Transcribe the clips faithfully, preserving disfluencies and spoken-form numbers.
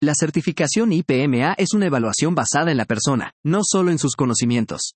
La certificación I P M A es una evaluación basada en la persona, no solo en sus conocimientos.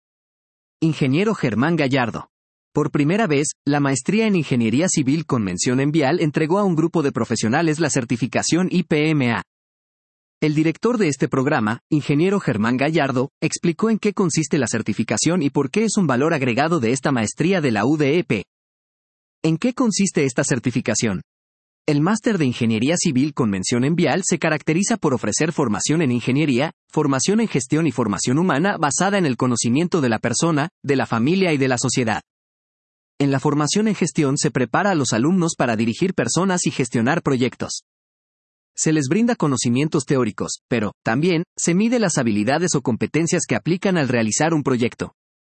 Ingeniero Germán Gallardo. Por primera vez, la maestría en Ingeniería Civil con mención en Vial entregó a un grupo de profesionales la certificación I P M A. El director de este programa, ingeniero Germán Gallardo, explicó en qué consiste la certificación y por qué es un valor agregado de esta maestría de la U D E P. ¿En qué consiste esta certificación? El máster de Ingeniería Civil con mención en Vial se caracteriza por ofrecer formación en ingeniería, formación en gestión y formación humana basada en el conocimiento de la persona, de la familia y de la sociedad. En la formación en gestión se prepara a los alumnos para dirigir personas y gestionar proyectos. Se les brinda conocimientos teóricos, pero, también, se mide las habilidades o competencias que aplican al realizar un proyecto.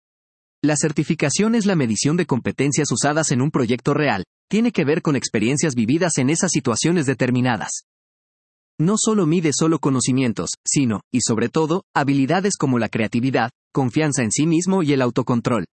La certificación es la medición de competencias usadas en un proyecto real, tiene que ver con experiencias vividas en esas situaciones determinadas. No solo mide solo conocimientos, sino, y sobre todo, habilidades como la creatividad, confianza en sí mismo y el autocontrol.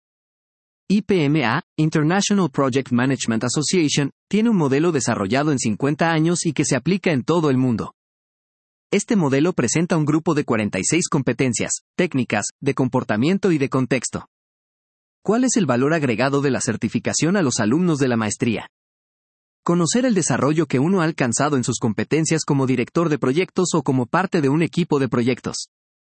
I P M A, International Project Management Association, tiene un modelo desarrollado en cincuenta años y que se aplica en todo el mundo. Este modelo presenta un grupo de cuarenta y seis competencias, técnicas, de comportamiento y de contexto. ¿Cuál es el valor agregado de la certificación a los alumnos de la maestría? Conocer el desarrollo que uno ha alcanzado en sus competencias como director de proyectos o como parte de un equipo de proyectos.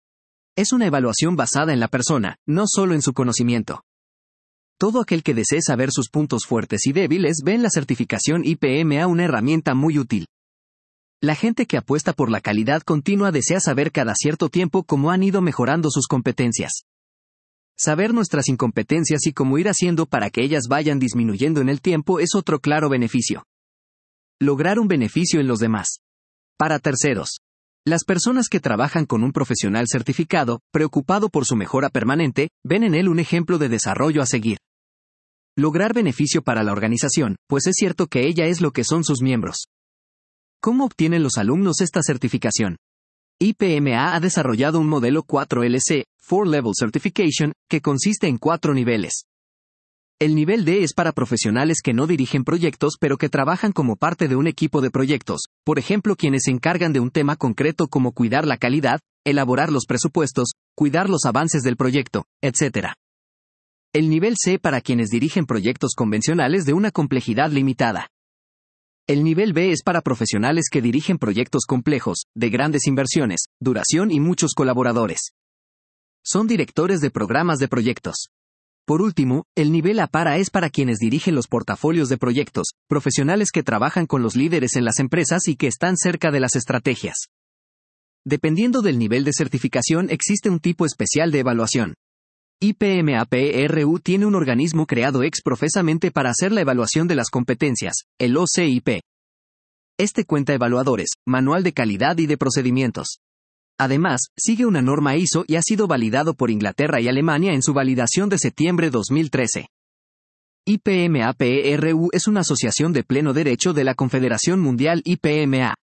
Es una evaluación basada en la persona, no solo en su conocimiento. Todo aquel que desee saber sus puntos fuertes y débiles ve en la certificación I P M A una herramienta muy útil. La gente que apuesta por la calidad continua desea saber cada cierto tiempo cómo han ido mejorando sus competencias. Saber nuestras incompetencias y cómo ir haciendo para que ellas vayan disminuyendo en el tiempo es otro claro beneficio. Lograr un beneficio en los demás. Para terceros. Las personas que trabajan con un profesional certificado, preocupado por su mejora permanente, ven en él un ejemplo de desarrollo a seguir. Lograr beneficio para la organización, pues es cierto que ella es lo que son sus miembros. ¿Cómo obtienen los alumnos esta certificación? I P M A ha desarrollado un modelo cuatro L C, four level Certification, que consiste en cuatro niveles. El nivel D es para profesionales que no dirigen proyectos pero que trabajan como parte de un equipo de proyectos, por ejemplo quienes se encargan de un tema concreto como cuidar la calidad, elaborar los presupuestos, cuidar los avances del proyecto, etcétera. El nivel C para quienes dirigen proyectos convencionales de una complejidad limitada. El nivel B es para profesionales que dirigen proyectos complejos, de grandes inversiones, duración y muchos colaboradores. Son directores de programas de proyectos. Por último, el nivel A para es para quienes dirigen los portafolios de proyectos, profesionales que trabajan con los líderes en las empresas y que están cerca de las estrategias. Dependiendo del nivel de certificación existe un tipo especial de evaluación. I P M A P R U tiene un organismo creado ex profesamente para hacer la evaluación de las competencias, el O C I P. Este cuenta evaluadores, manual de calidad y de procedimientos. Además, sigue una norma I S O y ha sido validado por Inglaterra y Alemania en su validación de septiembre dos mil trece. I P M A P R U es una asociación de pleno derecho de la Confederación Mundial I P M A.